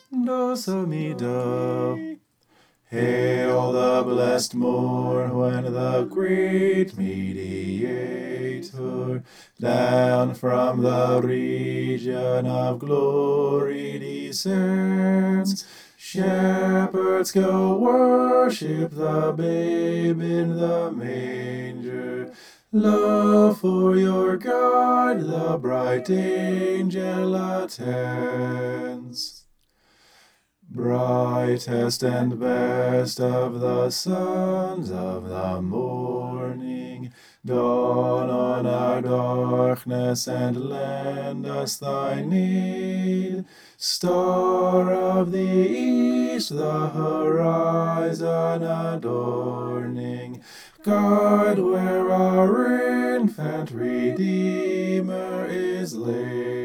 Dosamida. Hail the blessed morn when the great Mediator down from the region of glory descends. Shepherds go worship the babe in the manger. Lo, for your guide the bright angel attends. Brightest and best of the sons of the morning, dawn on our darkness and lend us thy aid. Star of the east, the horizon adorning, guide where our infant Redeemer is laid.